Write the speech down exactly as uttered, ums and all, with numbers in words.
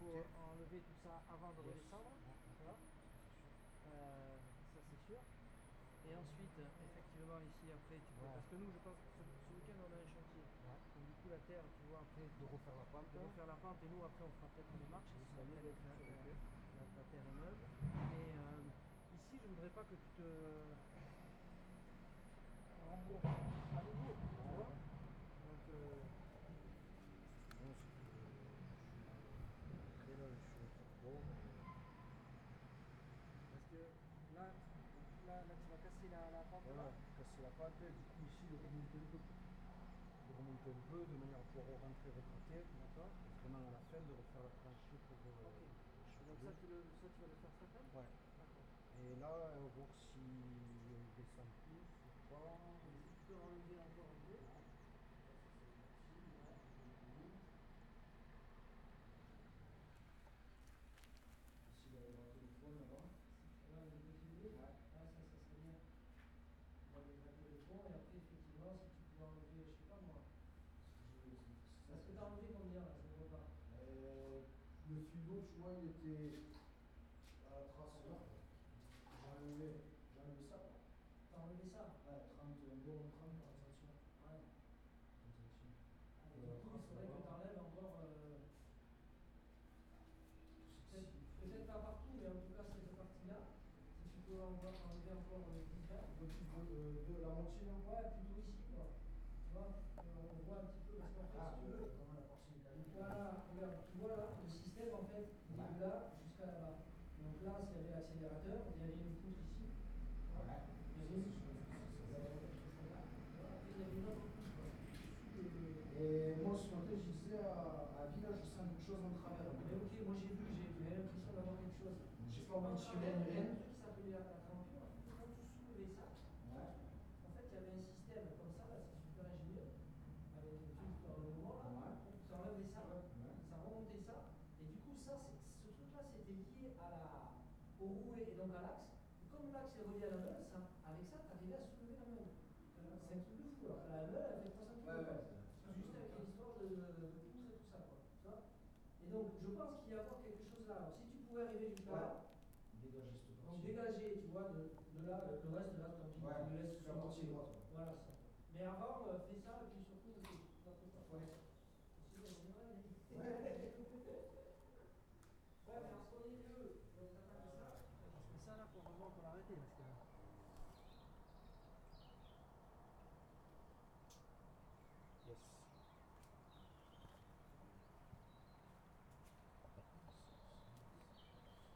faut enlever tout ça avant de redescendre. Voilà. Euh, ça c'est sûr. Et ensuite, effectivement, ici, après, tu peux. Ouais. Parce que nous, je pense que ce, ce week-end, on a un chantier. Ouais. Donc, du coup, la terre, tu vois, après. De refaire la pente. De refaire la pente, et nous, après, on fera peut-être une marche. Oui, Si ça y est, la, la, la, la, la terre est neuve. Et euh, ici, je voudrais pas que tu te. rembourses à nouveau. Tu ouais, vois. ouais. Donc. Euh, Bon, c'est que. Après, là, je suis bon. Parce que là, là, là, tu vas casser la, la pente. Voilà, là. casser la pente, du coup, ici, de remonter un peu. De remonter un peu, de manière à pouvoir rentrer, retraiter. D'accord. Et vraiment, à la fin, de refaire la tranchée pour. Euh, ok. Donc, ça tu, le, ça, tu vas le faire cet après-midi. Ouais. D'accord. Et là, on va voir si je descends plus ou pas. Et si tu peux enlever encore un peu. Ouais. Ici, il va y avoir un téléphone là-bas. Là, le petit bleu. Ouais. Ah, ça, ça serait bien. On va les mettre le pont et après, effectivement, si tu peux enlever, je sais pas moi. Parce que tu as enlevé combien là, je ne vois pas. Euh, le fil d'eau, tu vois, il était à la trace là. J'ai enlevé, j'ai enlevé ça. T'as enlevé ça? Ouais, trente, environ trente, quarante centimètres. Ouais. trente centimètres. Et du coup, il faudrait que tu enlèves encore. Euh, peut-être, peut-être pas partout, mais en tout cas, cette partie-là. Si tu peux enlever encore euh, dix grammes. Un peu plus de, de, de la moitié là. Ouais, plutôt ici quoi. Tu vois, euh, on voit un petit peu parce qu'en fait, Ah, si tu veux. comment la partie mécanique. Voilà, regarde, tu vois là, le système en fait, il est de là jusqu'à là-bas. Donc là, s'il y avait l'accélérateur, il y avait une poutre ici. Ouais. Il y avait une poutre. Il y avait une autre poutre. Et moi, ce matin, je disais à, à Villa, je sens quelque chose en travers. Mais ok, moi j'ai vu, j'ai l'impression d'avoir quelque chose. J'ai pas mentionné rien. Il y a rien. un truc qui s'appelait la, la crampure. Quand tu soulevais ça, Ouais. en fait, il y avait un système comme ça, là, c'est super ingénieux, avec un truc dans le moment là, Ouais. ça enlevait ça, Ouais. ça remontait ça, et du coup, ça, ce truc-là, c'était lié à la, au rouet et donc à l'axe. Et comme l'axe est relié à la meule, ça, avec ça, tu arrivais à soulever la meule. C'est un truc de fou, alors la meule, elle fait trois cents kilos. Ouais, ouais. Juste avec l'histoire de, de poutre et tout ça, quoi. Tu vois. Et donc, je pense qu'il y a encore quelque chose là. Alors, si tu pouvais arriver jusqu'à là, dégager cette partie. donc dégager, tu vois, de, de là, le reste de là, tant pis, ouais, tu le laisses sur la partie droite. Voilà ça. Mais avant, euh, fais ça, et puis